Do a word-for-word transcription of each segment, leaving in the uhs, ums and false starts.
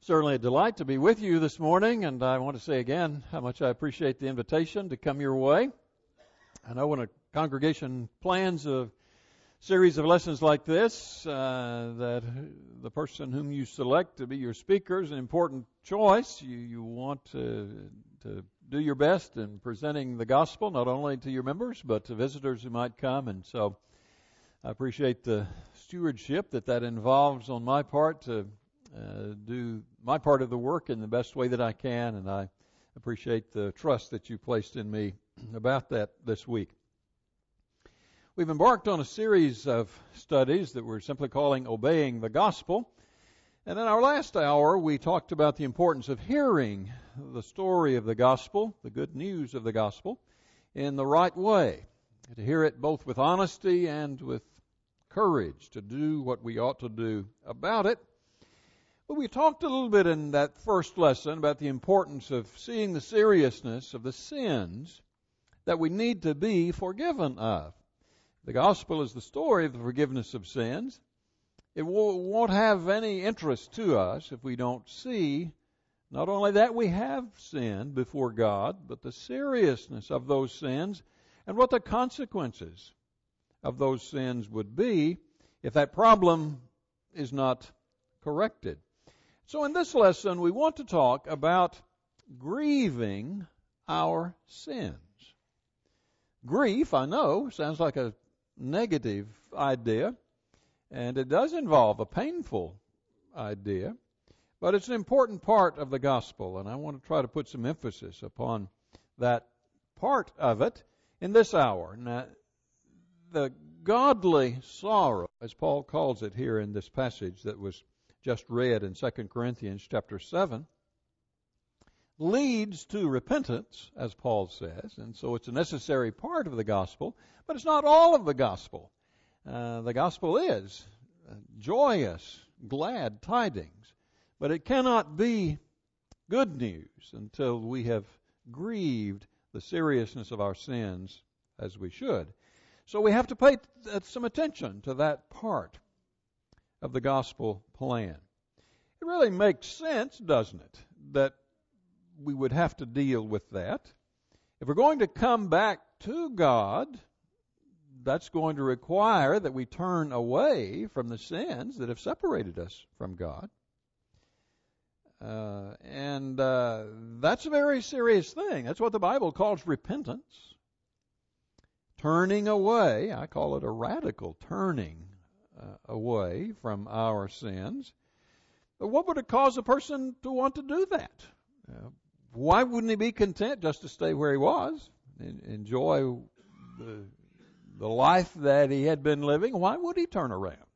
Certainly a delight to be with you this morning, and I want to say again how much I appreciate the invitation to come your way. I know when a congregation plans a series of lessons like this, uh, that the person whom you select to be your speaker is an important choice. You, you want to, to do your best in presenting the gospel, not only to your members, but to visitors who might come, and so I appreciate the stewardship that that involves on my part to Uh, do my part of the work in the best way that I can, and I appreciate the trust that you placed in me about that this week. We've embarked on a series of studies that we're simply calling Obeying the Gospel, and in our last hour we talked about the importance of hearing the story of the gospel, the good news of the gospel, in the right way, to hear it both with honesty and with courage, to do what we ought to do about it. But we talked a little bit in that first lesson about the importance of seeing the seriousness of the sins that we need to be forgiven of. The gospel is the story of the forgiveness of sins. It won't have any interest to us if we don't see not only that we have sinned before God, but the seriousness of those sins and what the consequences of those sins would be if that problem is not corrected. So in this lesson, we want to talk about grieving our sins. Grief, I know, sounds like a negative idea, and it does involve a painful idea, but it's an important part of the gospel, and I want to try to put some emphasis upon that part of it in this hour. Now, the godly sorrow, as Paul calls it here in this passage that was just read in Second Corinthians chapter seven, leads to repentance, as Paul says, and so it's a necessary part of the gospel, but it's not all of the gospel. Uh, the gospel is joyous, glad tidings, but it cannot be good news until we have grieved the seriousness of our sins as we should. So we have to pay some attention to that part of the gospel plan. It really makes sense, doesn't it, that we would have to deal with that. If we're going to come back to God, that's going to require that we turn away from the sins that have separated us from God. Uh, and uh, that's a very serious thing. That's what the Bible calls repentance. Turning away, I call it a radical turning Uh, away from our sins. But what would it cause a person to want to do that? Uh, why wouldn't he be content just to stay where he was and enjoy the, the life that he had been living? Why would he turn around?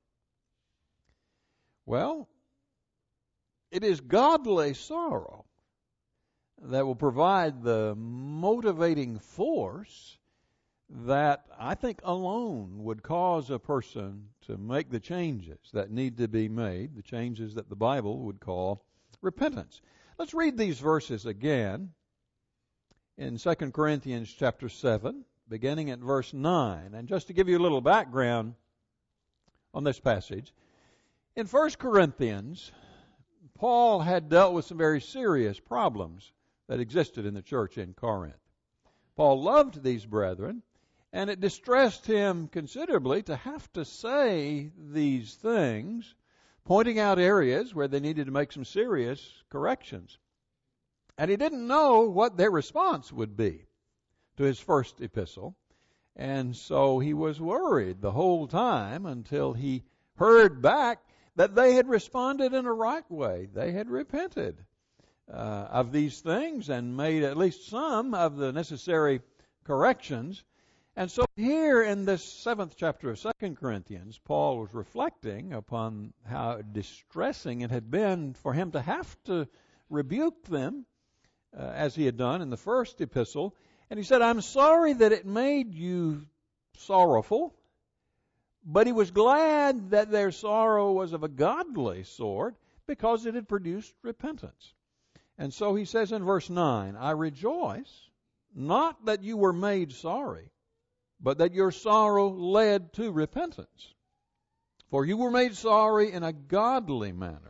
Well, it is godly sorrow that will provide the motivating force that I think alone would cause a person to make the changes that need to be made, the changes that the Bible would call repentance. Let's read these verses again in Second Corinthians chapter seven, beginning at verse nine. And just to give you a little background on this passage, in First Corinthians, Paul had dealt with some very serious problems that existed in the church in Corinth. Paul loved these brethren, and it distressed him considerably to have to say these things, pointing out areas where they needed to make some serious corrections. And he didn't know what their response would be to his first epistle. And so he was worried the whole time until he heard back that they had responded in a right way. They had repented uh, of these things and made at least some of the necessary corrections. And so here in this seventh chapter of Second Corinthians, Paul was reflecting upon how distressing it had been for him to have to rebuke them uh, as he had done in the first epistle. And he said, I'm sorry that it made you sorrowful, but he was glad that their sorrow was of a godly sort because it had produced repentance. And so he says in verse nine, I rejoice, not that you were made sorry, but that your sorrow led to repentance. For you were made sorry in a godly manner,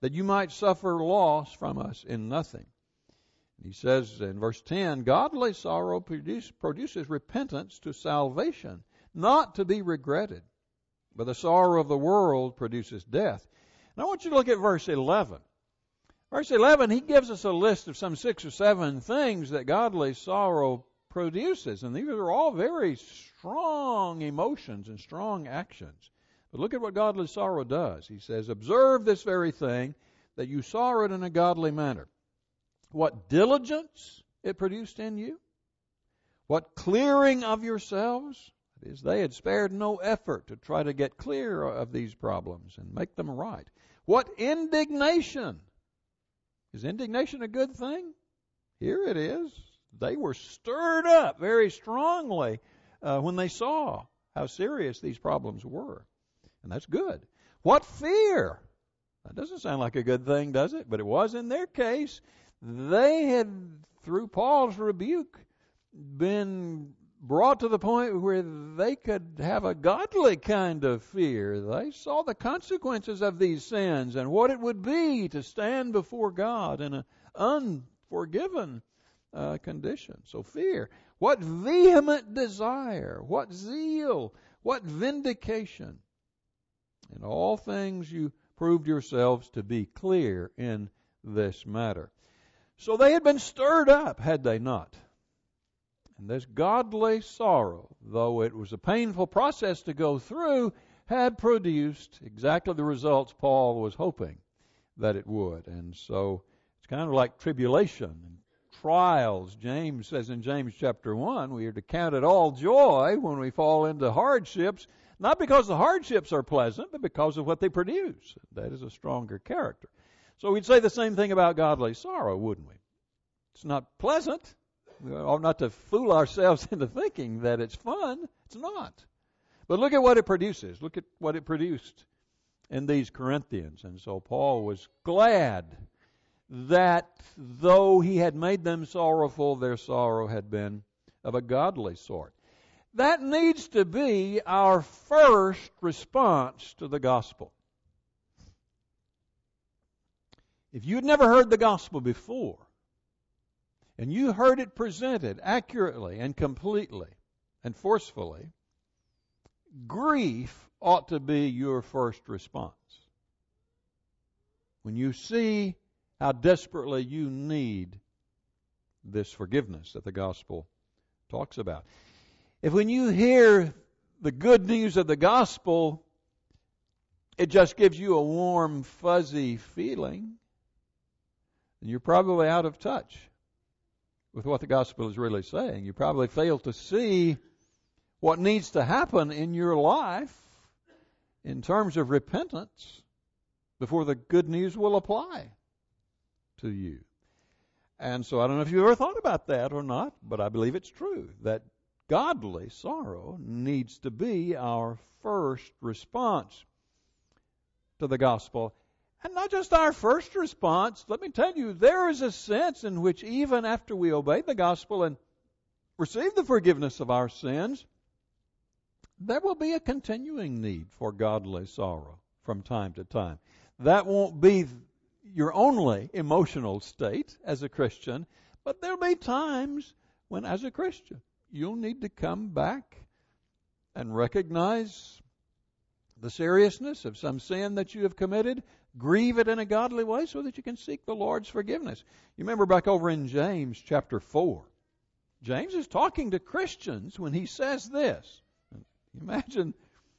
that you might suffer loss from us in nothing. He says in verse ten, godly sorrow produce, produces repentance to salvation, not to be regretted. But the sorrow of the world produces death. And I want you to look at verse eleven. Verse eleven, he gives us a list of some six or seven things that godly sorrow produces. And these are all very strong emotions and strong actions. But look at what godly sorrow does. He says, observe this very thing, that you sorrowed in a godly manner. What diligence it produced in you. What clearing of yourselves. That is, they had spared no effort to try to get clear of these problems and make them right. What indignation. Is indignation a good thing? Here it is. They were stirred up very strongly uh, when they saw how serious these problems were. And that's good. What fear? That doesn't sound like a good thing, does it? But it was in their case. They had, through Paul's rebuke, been brought to the point where they could have a godly kind of fear. They saw the consequences of these sins and what it would be to stand before God in an unforgiven uh, condition. So fear. What vehement desire. What zeal. What vindication. In all things you proved yourselves to be clear in this matter. So they had been stirred up, had they not? And this godly sorrow, though it was a painful process to go through, had produced exactly the results Paul was hoping that it would. And so it's kind of like tribulation and trials. James says in James chapter one, we are to count it all joy when we fall into hardships, not because the hardships are pleasant, but because of what they produce. That is a stronger character. So we'd say the same thing about godly sorrow, wouldn't we? It's not pleasant. We ought not to fool ourselves into thinking that it's fun. It's not. But look at what it produces. Look at what it produced in these Corinthians. And so Paul was glad that though he had made them sorrowful, their sorrow had been of a godly sort. That needs to be our first response to the gospel. If you'd never heard the gospel before, and you heard it presented accurately and completely and forcefully, grief ought to be your first response. When you see how desperately you need this forgiveness that the gospel talks about. If when you hear the good news of the gospel, it just gives you a warm, fuzzy feeling, then you're probably out of touch with what the gospel is really saying. You probably fail to see what needs to happen in your life in terms of repentance before the good news will apply to you. And so I don't know if you've ever thought about that or not, but I believe it's true that godly sorrow needs to be our first response to the gospel. And not just our first response. Let me tell you, there is a sense in which even after we obey the gospel and receive the forgiveness of our sins, there will be a continuing need for godly sorrow from time to time. That won't be your only emotional state as a Christian, but there'll be times when, as a Christian, you'll need to come back and recognize the seriousness of some sin that you have committed, grieve it in a godly way so that you can seek the Lord's forgiveness. You remember back over in James chapter four. James is talking to Christians when he says this. Imagine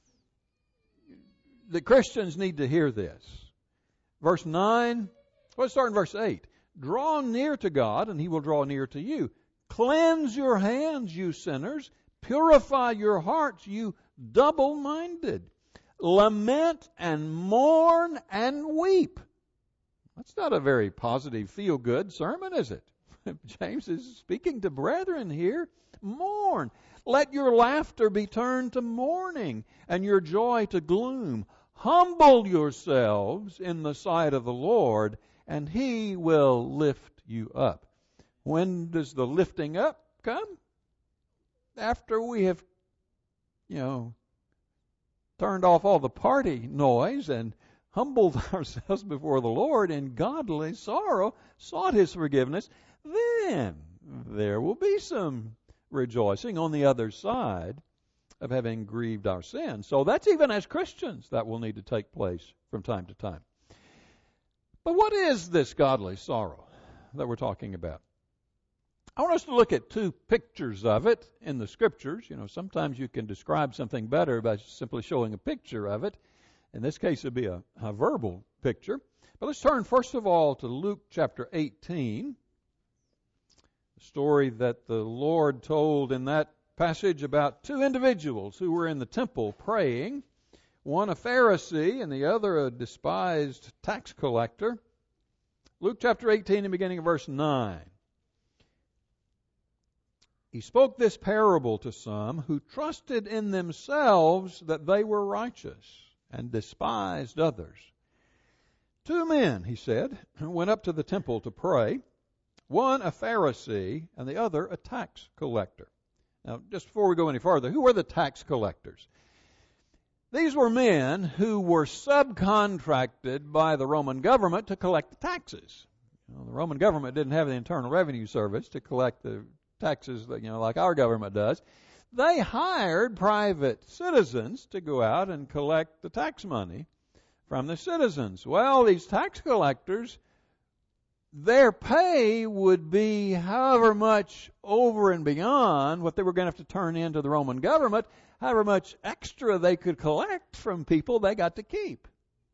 the Christians need to hear this. Verse nine, let's start in verse eight. Draw near to God and He will draw near to you. Cleanse your hands, you sinners. Purify your hearts, you double-minded. Lament and mourn and weep. That's not a very positive, feel-good sermon, is it? James is speaking to brethren here. Mourn. Let your laughter be turned to mourning and your joy to gloom. Humble yourselves in the sight of the Lord, and He will lift you up. When does the lifting up come? After we have, you know, turned off all the party noise and humbled ourselves before the Lord in godly sorrow, sought His forgiveness, then there will be some rejoicing on the other side of having grieved our sins. So that's even as Christians that will need to take place from time to time. But what is this godly sorrow that we're talking about? I want us to look at two pictures of it in the Scriptures. You know, sometimes you can describe something better by simply showing a picture of it. In this case, it would be a, a verbal picture. But let's turn first of all to Luke chapter eighteen, the story that the Lord told in that passage about two individuals who were in the temple praying, one a Pharisee and the other a despised tax collector. Luke chapter eighteen, and beginning of verse nine. He spoke this parable to some who trusted in themselves that they were righteous and despised others. Two men, he said, went up to the temple to pray, one a Pharisee and the other a tax collector. Now, just before we go any further, who were the tax collectors? These were men who were subcontracted by the Roman government to collect the taxes. You know, the Roman government didn't have the Internal Revenue Service to collect the taxes, you know, like our government does. They hired private citizens to go out and collect the tax money from the citizens. Well, these tax collectors, their pay would be however much over and beyond what they were going to have to turn into the Roman government, however much extra they could collect from people they got to keep.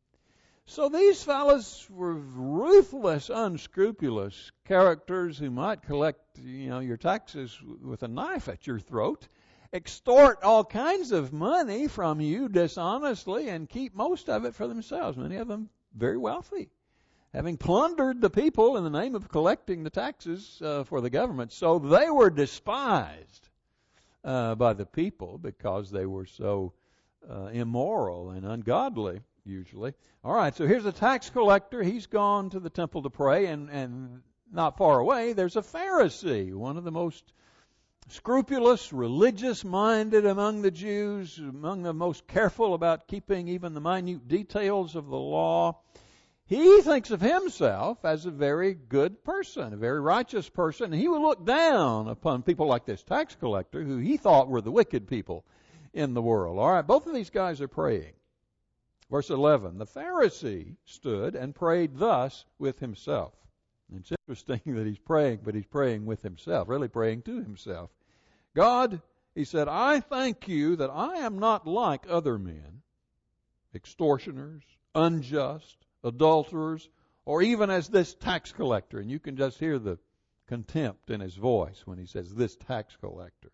So these fellows were ruthless, unscrupulous characters who might collect, you know, your taxes with a knife at your throat, extort all kinds of money from you dishonestly, and keep most of it for themselves, many of them very wealthy, having plundered the people in the name of collecting the taxes uh, for the government. So they were despised uh, by the people because they were so uh, immoral and ungodly, usually. All right, so here's a tax collector. He's gone to the temple to pray, and, and not far away, there's a Pharisee, one of the most scrupulous, religious-minded among the Jews, among the most careful about keeping even the minute details of the law. He thinks of himself as a very good person, a very righteous person. And he would look down upon people like this tax collector, who he thought were the wicked people in the world. All right, both of these guys are praying. Verse eleven, the Pharisee stood and prayed thus with himself. And it's interesting that he's praying, but he's praying with himself, really praying to himself. God, he said, I thank you that I am not like other men, extortioners, unjust, adulterers, or even as this tax collector. And you can just hear the contempt in his voice when he says, this tax collector.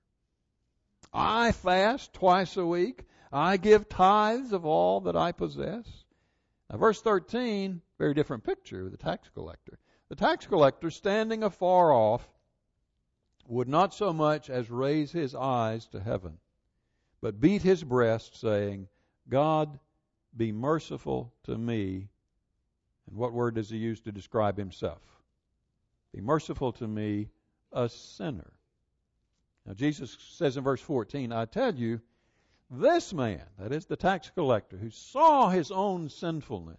I fast twice a week. I give tithes of all that I possess. Now, verse thirteen, very different picture of the tax collector. The tax collector, standing afar off, would not so much as raise his eyes to heaven, but beat his breast, saying, God, be merciful to me. And what word does he use to describe himself? Be merciful to me, a sinner. Now, Jesus says in verse fourteen, I tell you, this man, that is the tax collector, who saw his own sinfulness,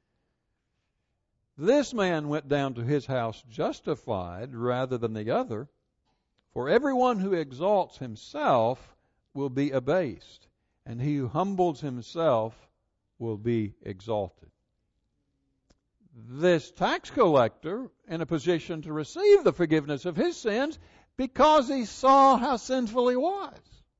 this man went down to his house justified rather than the other. For everyone who exalts himself will be abased, and he who humbles himself will be exalted. This tax collector in a position to receive the forgiveness of his sins because he saw how sinful he was.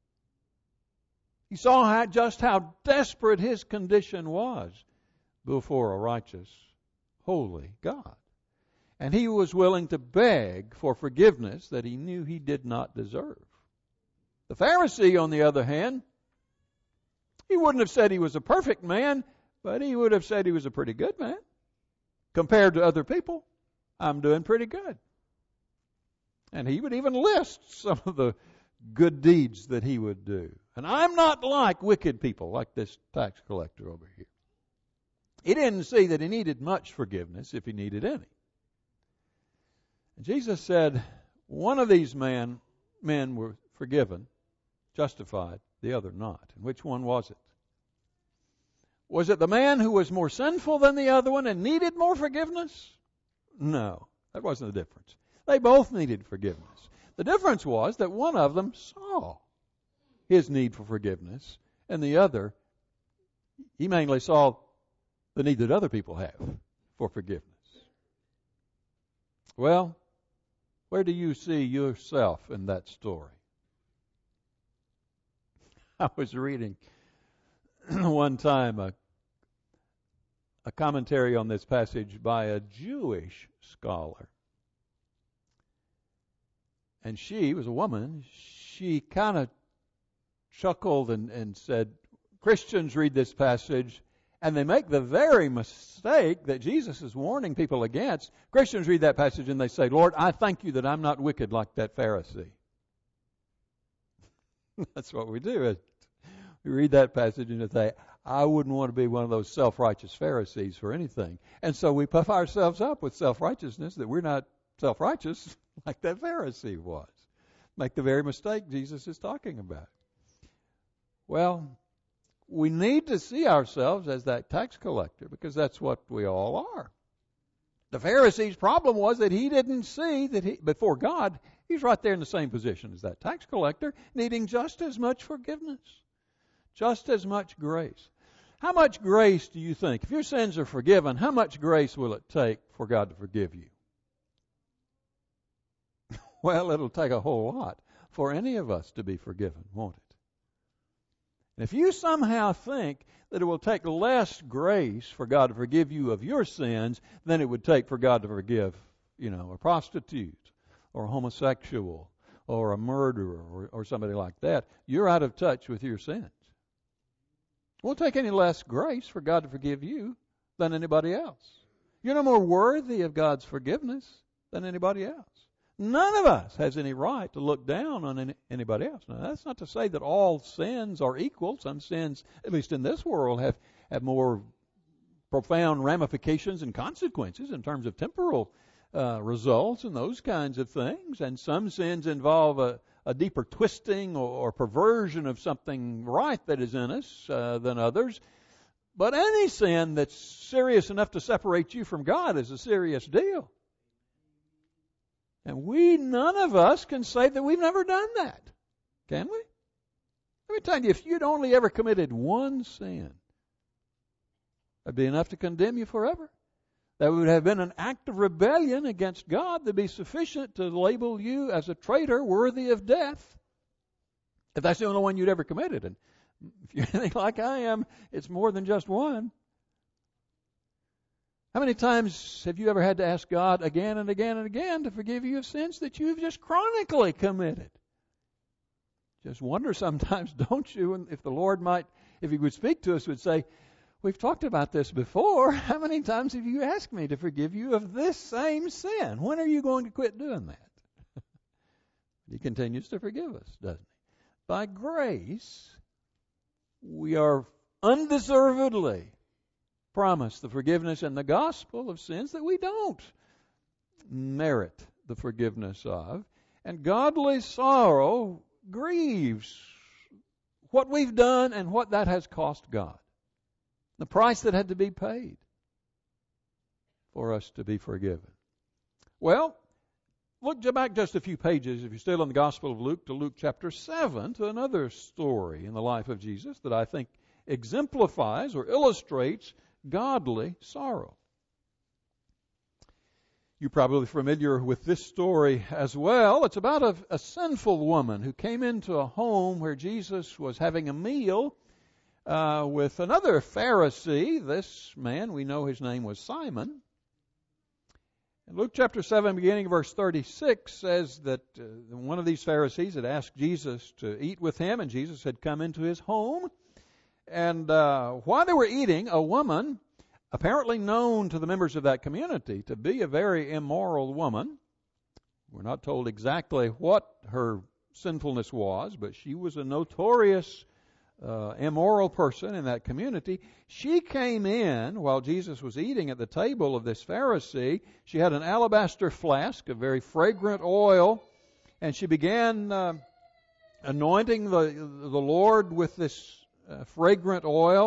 He saw how, just how desperate his condition was before a righteous, holy God. And he was willing to beg for forgiveness that he knew he did not deserve. The Pharisee, on the other hand, he wouldn't have said he was a perfect man, but he would have said he was a pretty good man. Compared to other people, I'm doing pretty good. And he would even list some of the good deeds that he would do. And I'm not like wicked people, like this tax collector over here. He didn't see that he needed much forgiveness if he needed any. And Jesus said, one of these men, men were forgiven, justified, the other not. And which one was it? Was it the man who was more sinful than the other one and needed more forgiveness? No, that wasn't the difference. They both needed forgiveness. The difference was that one of them saw his need for forgiveness, and the other, he mainly saw the need that other people have for forgiveness. Well, where do you see yourself in that story? I was reading one time a, a commentary on this passage by a Jewish scholar. And she was a woman. She kind of chuckled and, and said, Christians read this passage and they make the very mistake that Jesus is warning people against. Christians read that passage and they say, Lord, I thank you that I'm not wicked like that Pharisee. That's what we do. We read that passage and say, I wouldn't want to be one of those self-righteous Pharisees for anything. And so we puff ourselves up with self-righteousness that we're not self-righteous like that Pharisee was. Make the very mistake Jesus is talking about. Well, we need to see ourselves as that tax collector because that's what we all are. The Pharisee's problem was that he didn't see that he, before God, he's right there in the same position as that tax collector, needing just as much forgiveness, just as much grace. How much grace do you think, if your sins are forgiven, how much grace will it take for God to forgive you? Well, it'll take a whole lot for any of us to be forgiven, won't it? And if you somehow think that it will take less grace for God to forgive you of your sins than it would take for God to forgive, you know, a prostitute or a homosexual or a murderer or, or somebody like that, you're out of touch with your sins. It won't take any less grace for God to forgive you than anybody else. You're no more worthy of God's forgiveness than anybody else. None of us has any right to look down on any, anybody else. Now, that's not to say that all sins are equal. Some sins, at least in this world, have, have more profound ramifications and consequences in terms of temporal uh, results and those kinds of things. And some sins involve a, a deeper twisting or, or perversion of something right that is in us uh, than others. But any sin that's serious enough to separate you from God is a serious deal. And we, none of us, can say that we've never done that. Can we? Let me tell you, if you'd only ever committed one sin, that'd be enough to condemn you forever. That would have been an act of rebellion against God that'd be sufficient to label you as a traitor worthy of death. If that's the only one you'd ever committed. And if you're anything like I am, it's more than just one. How many times have you ever had to ask God again and again and again to forgive you of sins that you've just chronically committed? Just wonder sometimes, don't you, if the Lord might, if He would speak to us, would say, we've talked about this before. How many times have you asked me to forgive you of this same sin? When are you going to quit doing that? He continues to forgive us, doesn't He? By grace, we are undeservedly promise the forgiveness in the gospel of sins that we don't merit the forgiveness of. And godly sorrow grieves what we've done and what that has cost God. The price that had to be paid for us to be forgiven. Well, look back just a few pages, if you're still in the Gospel of Luke, to Luke chapter seven, to another story in the life of Jesus that I think exemplifies or illustrates godly sorrow. You're probably familiar with this story as well. It's about a, a sinful woman who came into a home where Jesus was having a meal uh, with another Pharisee. This man, we know his name was Simon. And Luke chapter seven, beginning of verse thirty-six, says that uh, one of these Pharisees had asked Jesus to eat with him, and Jesus had come into his home. And uh, while they were eating, a woman, apparently known to the members of that community to be a very immoral woman, we're not told exactly what her sinfulness was, but she was a notorious uh, immoral person in that community. She came in while Jesus was eating at the table of this Pharisee. She had an alabaster flask of very fragrant oil, and she began uh, anointing the, the Lord with this Uh, fragrant oil.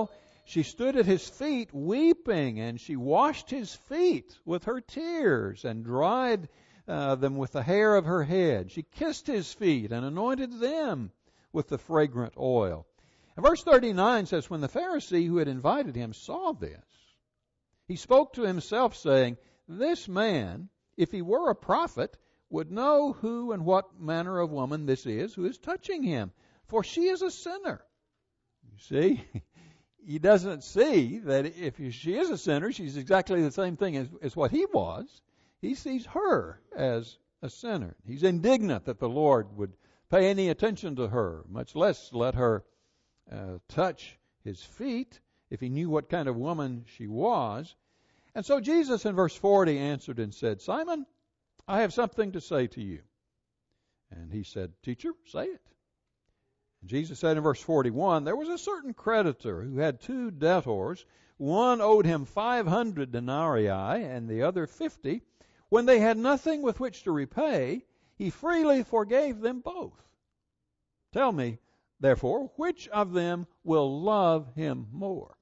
She stood at his feet weeping, and she washed his feet with her tears and dried uh, them with the hair of her head. She kissed his feet and anointed them with the fragrant oil. And verse thirty-nine says, when the Pharisee who had invited him saw this, he spoke to himself, saying, this man, if he were a prophet, would know who and what manner of woman this is who is touching him, for she is a sinner. You see, he doesn't see that if she is a sinner, she's exactly the same thing as, as what he was. He sees her as a sinner. He's indignant that the Lord would pay any attention to her, much less let her uh, touch his feet if he knew what kind of woman she was. And so Jesus in verse forty answered and said, Simon, I have something to say to you. And he said, Teacher, say it. And Jesus said in verse forty-one, there was a certain creditor who had two debtors. One owed him five hundred denarii and the other fifty. When they had nothing with which to repay, he freely forgave them both. Tell me, therefore, which of them will love him more?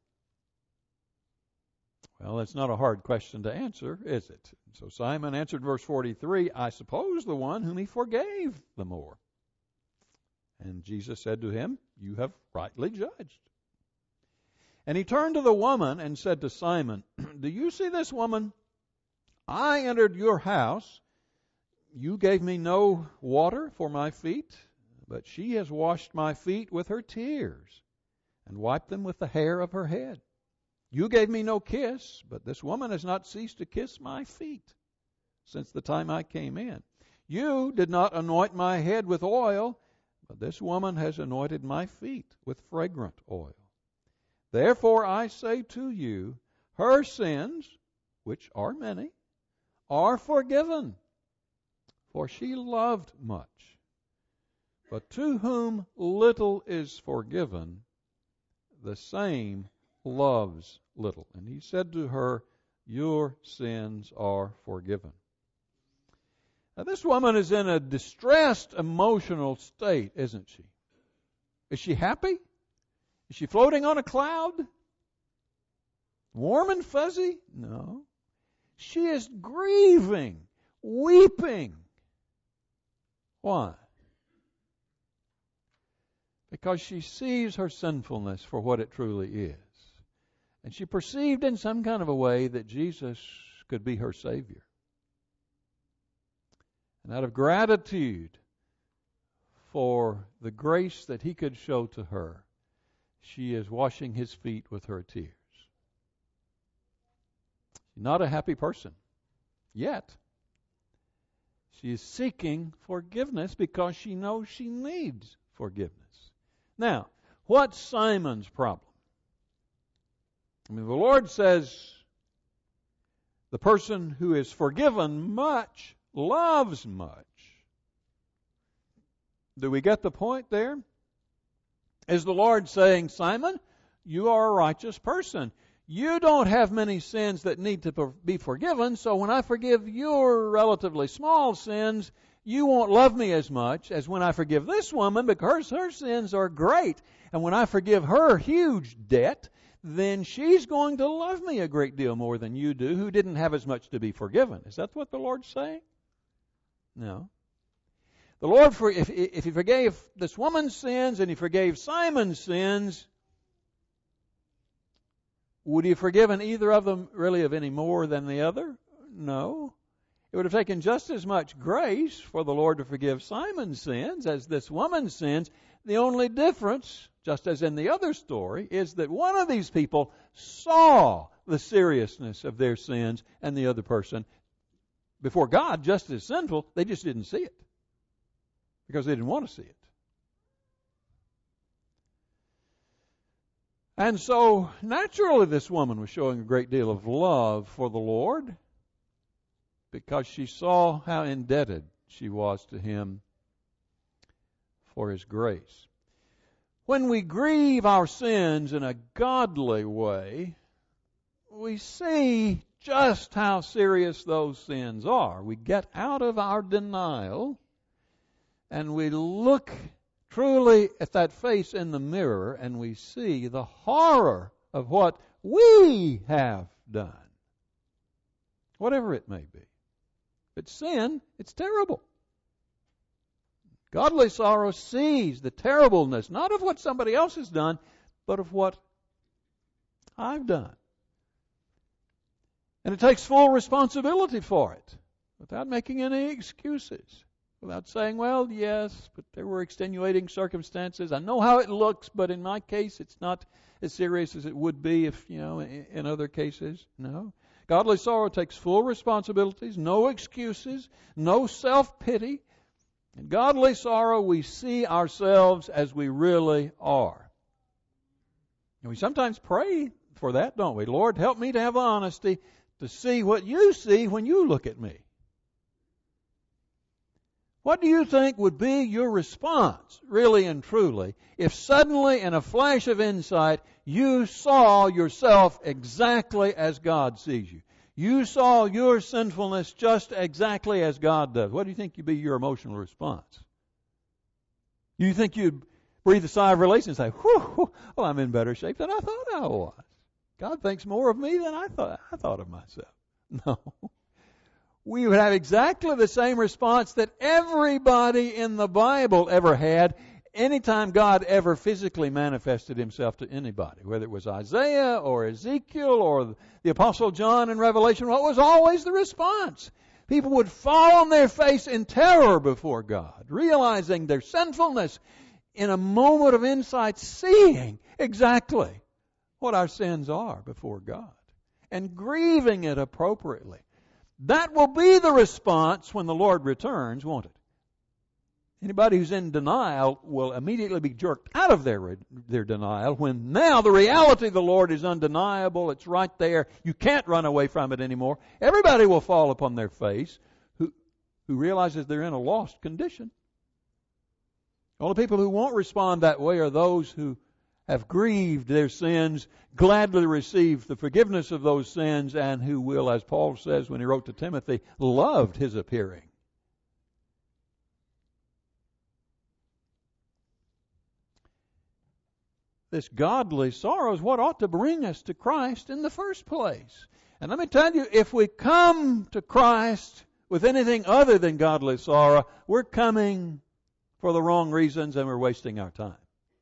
Well, it's not a hard question to answer, is it? So Simon answered verse forty-three, I suppose the one whom he forgave the more. And Jesus said to him, you have rightly judged. And he turned to the woman and said to Simon, do you see this woman? I entered your house. You gave me no water for my feet, but she has washed my feet with her tears and wiped them with the hair of her head. You gave me no kiss, but this woman has not ceased to kiss my feet since the time I came in. You did not anoint my head with oil, but this woman has anointed my feet with fragrant oil. Therefore I say to you, her sins, which are many, are forgiven, for she loved much. But to whom little is forgiven, the same loves little. And he said to her, your sins are forgiven. Now this woman is in a distressed emotional state, isn't she? Is she happy? Is she floating on a cloud? Warm and fuzzy? No. She is grieving, weeping. Why? Because she sees her sinfulness for what it truly is. And she perceived in some kind of a way that Jesus could be her Savior. And out of gratitude for the grace that he could show to her, she is washing his feet with her tears. She's not a happy person yet. She is seeking forgiveness because she knows she needs forgiveness. Now, what's Simon's problem? I mean, the Lord says the person who is forgiven much loves much. Do we get the point there? Is the Lord saying, Simon, you are a righteous person. You don't have many sins that need to be forgiven, so when I forgive your relatively small sins, you won't love me as much as when I forgive this woman because her sins are great. And when I forgive her huge debt, then she's going to love me a great deal more than you do, who didn't have as much to be forgiven. Is that what the Lord's saying? No. The Lord, for if, if He forgave this woman's sins and He forgave Simon's sins, would He have forgiven either of them really of any more than the other? No. It would have taken just as much grace for the Lord to forgive Simon's sins as this woman's sins. The only difference, just as in the other story, is that one of these people saw the seriousness of their sins and the other person, before God, just as sinful, they just didn't see it because they didn't want to see it. And so, naturally, this woman was showing a great deal of love for the Lord because she saw how indebted she was to Him for His grace. When we grieve our sins in a godly way, we see just how serious those sins are. We get out of our denial and we look truly at that face in the mirror and we see the horror of what we have done. Whatever it may be. If it's sin, it's terrible. Godly sorrow sees the terribleness, not of what somebody else has done, but of what I've done. And it takes full responsibility for it, without making any excuses, without saying, well, yes, but there were extenuating circumstances. I know how it looks, but in my case, it's not as serious as it would be if, you know, in other cases. No. Godly sorrow takes full responsibilities, no excuses, no self-pity. In godly sorrow, we see ourselves as we really are. And we sometimes pray for that, don't we? Lord, help me to have the honesty to see what you see when you look at me. What do you think would be your response, really and truly, if suddenly in a flash of insight you saw yourself exactly as God sees you? You saw your sinfulness just exactly as God does. What do you think would be your emotional response? You think you'd breathe a sigh of release and say, whew, well, I'm in better shape than I thought I was. God thinks more of me than I thought I thought of myself. No. We would have exactly the same response that everybody in the Bible ever had anytime God ever physically manifested himself to anybody, whether it was Isaiah or Ezekiel or the Apostle John in Revelation. What was always the response? People would fall on their face in terror before God, realizing their sinfulness, in a moment of insight, seeing exactly what our sins are before God and grieving it appropriately. That will be the response when the Lord returns, won't it? Anybody who's in denial will immediately be jerked out of their, their denial when now the reality of the Lord is undeniable. It's right there. You can't run away from it anymore. Everybody will fall upon their face who, who realizes they're in a lost condition. All the people who won't respond that way are those who have grieved their sins, gladly received the forgiveness of those sins, and who will, as Paul says when he wrote to Timothy, loved his appearing. This godly sorrow is what ought to bring us to Christ in the first place. And let me tell you, if we come to Christ with anything other than godly sorrow, we're coming for the wrong reasons and we're wasting our time.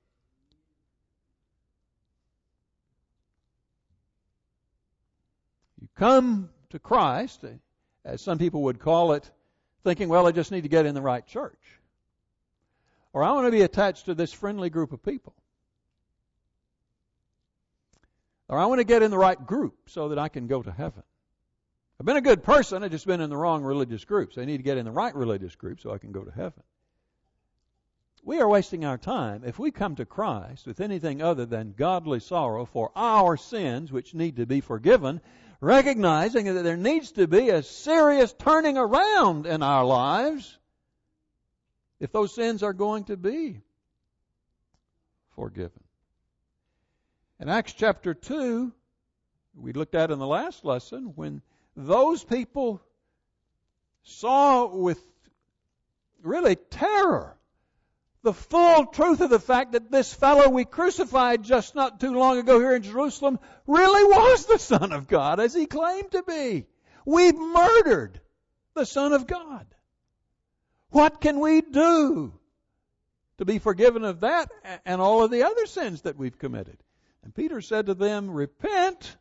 You come to Christ, as some people would call it, thinking, well, I just need to get in the right church. Or I want to be attached to this friendly group of people. Or I want to get in the right group so that I can go to heaven. I've been a good person, I've just been in the wrong religious groups. I need to get in the right religious group so I can go to heaven. We are wasting our time if we come to Christ with anything other than godly sorrow for our sins, which need to be forgiven, recognizing that there needs to be a serious turning around in our lives if those sins are going to be forgiven. In Acts chapter two, we looked at in the last lesson, when those people saw with really terror the full truth of the fact that this fellow we crucified just not too long ago here in Jerusalem really was the Son of God, as he claimed to be. We've murdered the Son of God. What can we do to be forgiven of that and all of the other sins that we've committed? And Peter said to them, repent.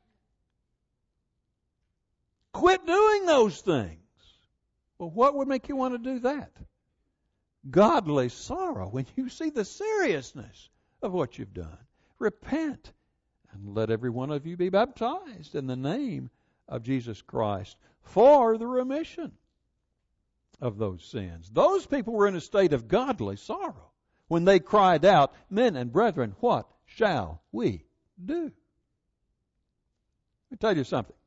Quit doing those things. Well, what would make you want to do that? Godly sorrow, when you see the seriousness of what you've done. Repent, and let every one of you be baptized in the name of Jesus Christ for the remission of those sins. Those people were in a state of godly sorrow when they cried out, men and brethren, what shall we do? Let me tell you something.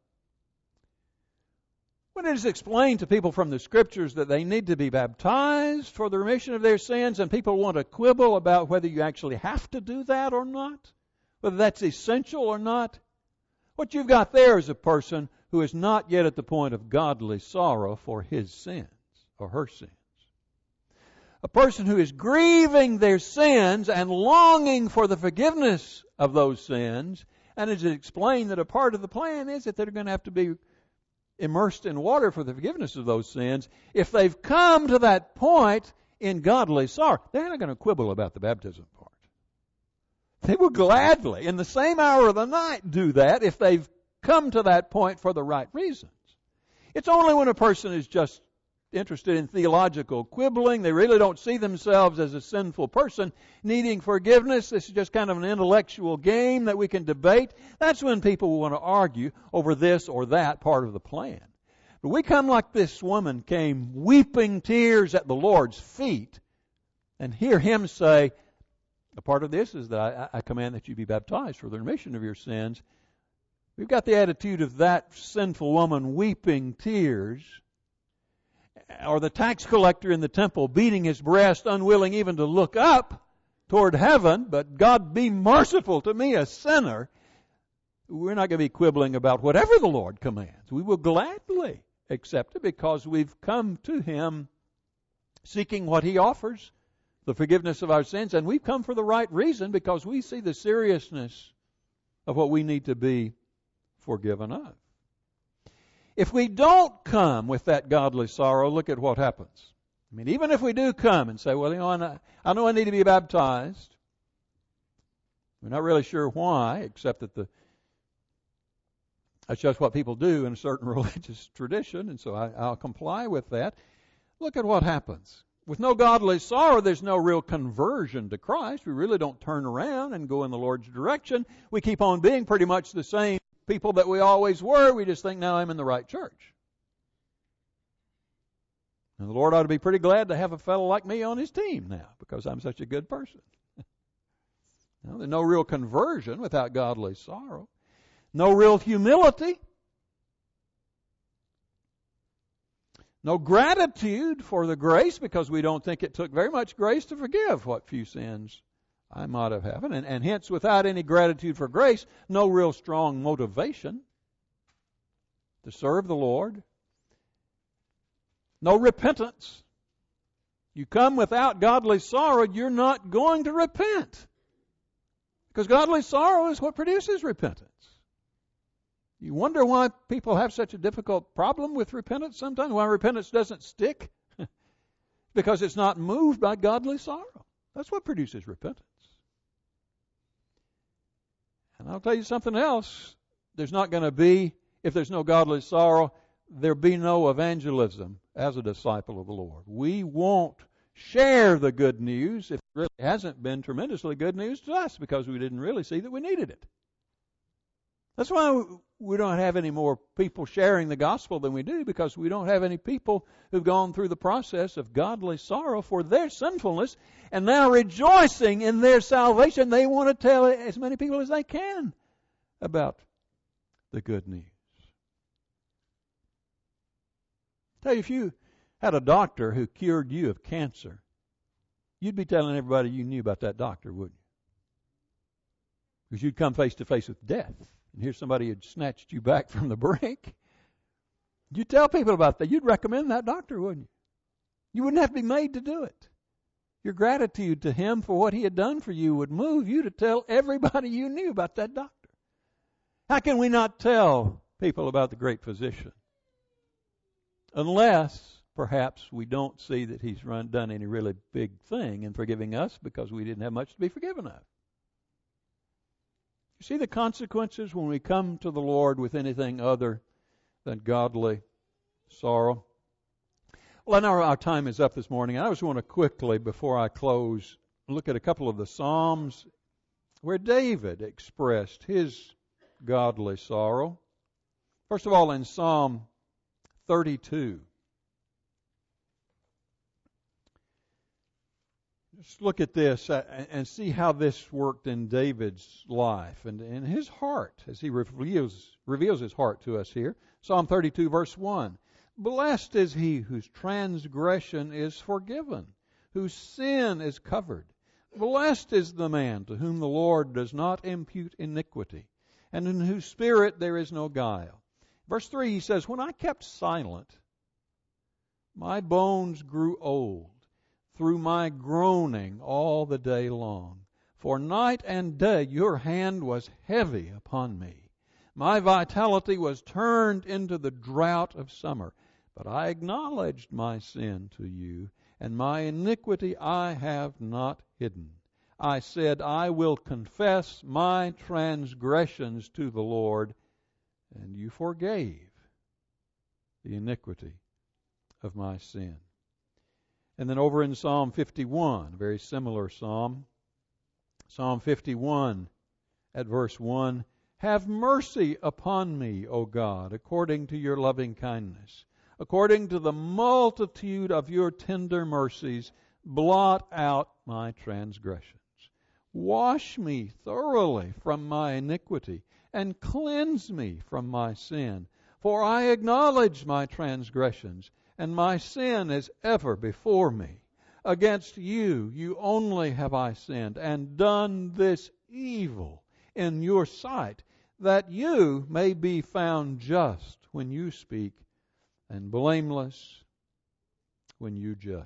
When it is explained to people from the Scriptures that they need to be baptized for the remission of their sins, and people want to quibble about whether you actually have to do that or not, whether that's essential or not, what you've got there is a person who is not yet at the point of godly sorrow for his sins or her sins. A person who is grieving their sins and longing for the forgiveness of those sins And it's explained that a part of the plan is that they're going to have to be immersed in water for the forgiveness of those sins. If they've come to that point in godly sorrow, they're not going to quibble about the baptism part. They will gladly, in the same hour of the night, do that if they've come to that point for the right reasons. It's only when a person is just interested in theological quibbling, they really don't see themselves as a sinful person needing forgiveness. This is just kind of an intellectual game that we can debate. That's when people will want to argue over this or that part of the plan. But we come like this woman came, weeping tears at the Lord's feet, and hear Him say, a part of this is that I, I command that you be baptized for the remission of your sins. We've got the attitude of that sinful woman weeping tears, or the tax collector in the temple beating his breast, unwilling even to look up toward heaven, but God be merciful to me, a sinner. We're not going to be quibbling about whatever the Lord commands. We will gladly accept it because we've come to Him seeking what He offers, the forgiveness of our sins, and we've come for the right reason because we see the seriousness of what we need to be forgiven of. If we don't come with that godly sorrow, look at what happens. I mean, even if we do come and say, well, you know, I, I know I need to be baptized. We're not really sure why, except that the that's just what people do in a certain religious tradition, and so I, I'll comply with that. Look at what happens. With no godly sorrow, there's no real conversion to Christ. We really don't turn around and go in the Lord's direction. We keep on being pretty much the same people that we always were. We just think, now I'm in the right church. And the Lord ought to be pretty glad to have a fellow like me on His team now because I'm such a good person. Now, there's no real conversion without godly sorrow. No real humility. No gratitude for the grace because we don't think it took very much grace to forgive what few sins I might have had. And, and hence, without any gratitude for grace, no real strong motivation to serve the Lord. No repentance. You come without godly sorrow, you're not going to repent. Because godly sorrow is what produces repentance. You wonder why people have such a difficult problem with repentance sometimes, why repentance doesn't stick. Because it's not moved by godly sorrow. That's what produces repentance. And I'll tell you something else. There's not going to be, if there's no godly sorrow, there'll be no evangelism as a disciple of the Lord. We won't share the good news if it really hasn't been tremendously good news to us because we didn't really see that we needed it. That's why we don't have any more people sharing the gospel than we do, because we don't have any people who've gone through the process of godly sorrow for their sinfulness and now rejoicing in their salvation. They want to tell as many people as they can about the good news. Tell you, if you had a doctor who cured you of cancer, you'd be telling everybody you knew about that doctor, wouldn't you? Because you'd come face to face with death. And here's somebody who'd snatched you back from the brink. You'd tell people about that. You'd recommend that doctor, wouldn't you? You wouldn't have to be made to do it. Your gratitude to him for what he had done for you would move you to tell everybody you knew about that doctor. How can we not tell people about the great physician? Unless, perhaps, we don't see that he's run, done any really big thing in forgiving us because we didn't have much to be forgiven of. You see the consequences when we come to the Lord with anything other than godly sorrow? Well, I know our time is up this morning. I just want to quickly, before I close, look at a couple of the Psalms where David expressed his godly sorrow. First of all, in Psalm thirty-two. Just look at this and see how this worked in David's life and in his heart as he reveals, reveals his heart to us here. Psalm thirty-two, verse one. Blessed is he whose transgression is forgiven, whose sin is covered. Blessed is the man to whom the Lord does not impute iniquity, and in whose spirit there is no guile. Verse three, he says, when I kept silent, my bones grew old through my groaning all the day long. For night and day your hand was heavy upon me. My vitality was turned into the drought of summer. But I acknowledged my sin to you, and my iniquity I have not hidden. I said, I will confess my transgressions to the Lord, and you forgave the iniquity of my sin. And then over in Psalm fifty-one, a very similar psalm, Psalm fifty-one at verse one, have mercy upon me, O God, according to your loving kindness. According to the multitude of your tender mercies, blot out my transgressions. Wash me thoroughly from my iniquity, and cleanse me from my sin. For I acknowledge my transgressions, and my sin is ever before me. Against you, you only have I sinned, and done this evil in your sight, that you may be found just when you speak, and blameless when you judge.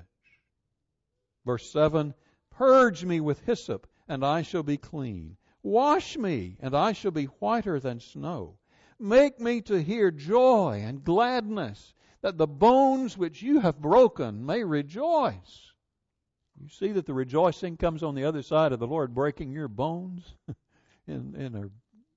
Verse seven, purge me with hyssop, and I shall be clean. Wash me, and I shall be whiter than snow. Make me to hear joy and gladness, that the bones which you have broken may rejoice. You see that the rejoicing comes on the other side of the Lord breaking your bones in, in a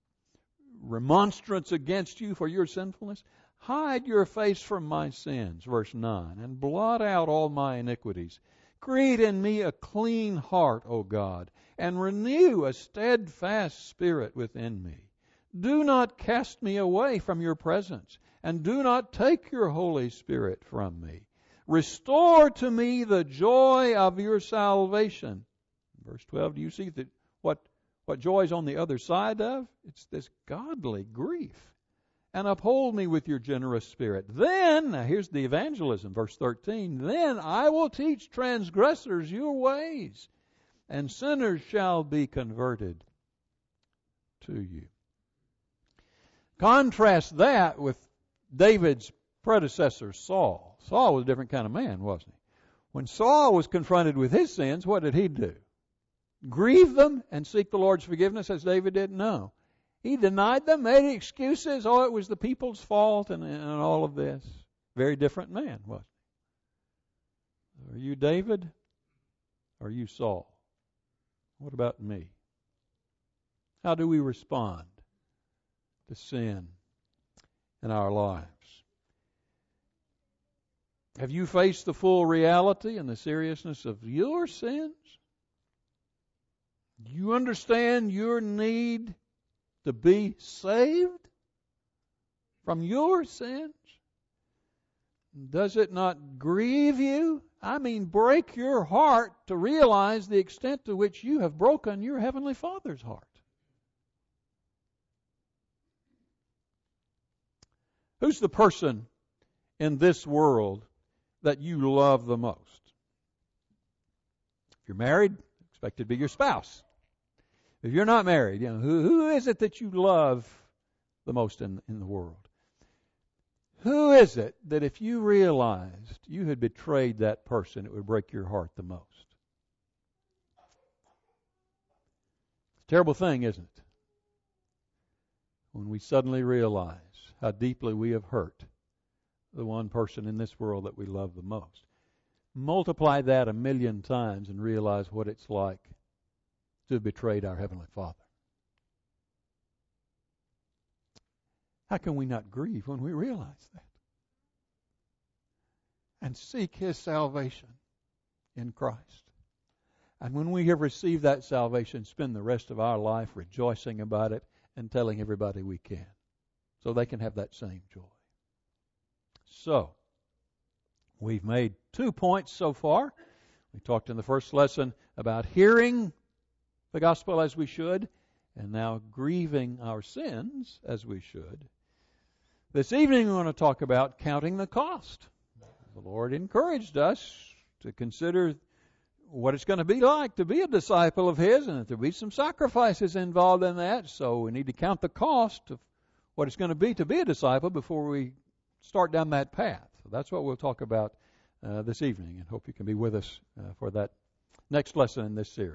remonstrance against you for your sinfulness. Hide your face from my sins, verse nine, and blot out all my iniquities. Create in me a clean heart, O God, and renew a steadfast spirit within me. Do not cast me away from your presence, and do not take your Holy Spirit from me. Restore to me the joy of your salvation. Verse twelve, do you see that what, what joy is on the other side of? It's this godly grief. And uphold me with your generous spirit. Then, now here's the evangelism, verse thirteen, then I will teach transgressors your ways, and sinners shall be converted to you. Contrast that with David's predecessor, Saul. Saul was a different kind of man, wasn't he? When Saul was confronted with his sins, what did he do? Grieve them and seek the Lord's forgiveness as David did? No. He denied them, made excuses. Oh, it was the people's fault and, and all of this. Very different man, wasn't he? Are you David? Or are you Saul? What about me? How do we respond to sin in our lives? Have you faced the full reality and the seriousness of your sins? Do you understand your need to be saved from your sins? Does it not grieve you? I mean, break your heart to realize the extent to which you have broken your Heavenly Father's heart. Who's the person in this world that you love the most? If you're married, expect it to be your spouse. If you're not married, you know, who, who is it that you love the most in, in the world? Who is it that if you realized you had betrayed that person, it would break your heart the most? It's a terrible thing, isn't it? When we suddenly realize how deeply we have hurt the one person in this world that we love the most. Multiply that a million times and realize what it's like to have betrayed our Heavenly Father. How can we not grieve when we realize that? And seek His salvation in Christ. And when we have received that salvation, spend the rest of our life rejoicing about it and telling everybody we can, so they can have that same joy. So, we've made two points so far. We talked in the first lesson about hearing the gospel as we should, and now grieving our sins as we should. This evening we want to talk about counting the cost. The Lord encouraged us to consider what it's going to be like to be a disciple of His, and that there'll be some sacrifices involved in that, so we need to count the cost of what it's going to be to be a disciple before we start down that path. So that's what we'll talk about uh, this evening, and hope you can be with us uh, for that next lesson in this series.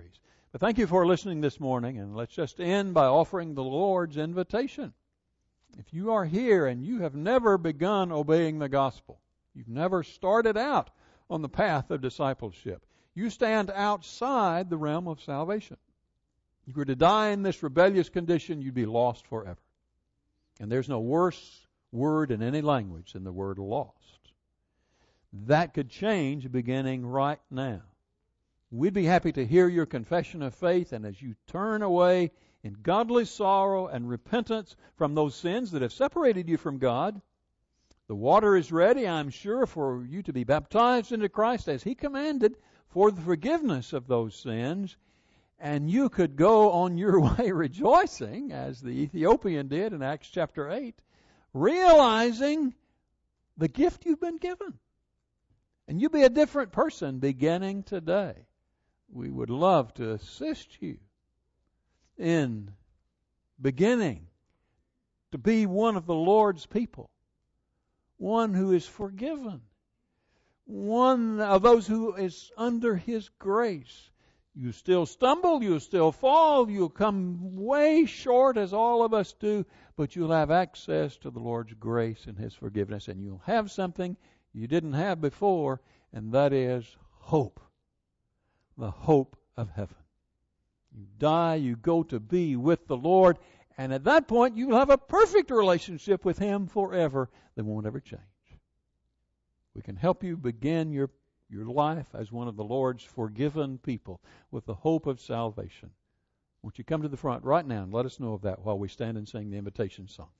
But thank you for listening this morning, and let's just end by offering the Lord's invitation. If you are here and you have never begun obeying the gospel, you've never started out on the path of discipleship, you stand outside the realm of salvation. If you were to die in this rebellious condition, you'd be lost forever. And there's no worse word in any language than the word lost. That could change beginning right now. We'd be happy to hear your confession of faith, and as you turn away in godly sorrow and repentance from those sins that have separated you from God, the water is ready, I'm sure, for you to be baptized into Christ as He commanded for the forgiveness of those sins, and you could go on your way rejoicing, as the Ethiopian did in Acts chapter eight, realizing the gift you've been given. And you'll be a different person beginning today. We would love to assist you in beginning to be one of the Lord's people, one who is forgiven, one of those who is under His grace. You still stumble, you still fall, you'll come way short as all of us do, but you'll have access to the Lord's grace and His forgiveness, and you'll have something you didn't have before, and that is hope. The hope of heaven. You die, you go to be with the Lord, and at that point you'll have a perfect relationship with Him forever that won't ever change. We can help you begin your, your life as one of the Lord's forgiven people with the hope of salvation. Won't you come to the front right now and let us know of that while we stand and sing the invitation song?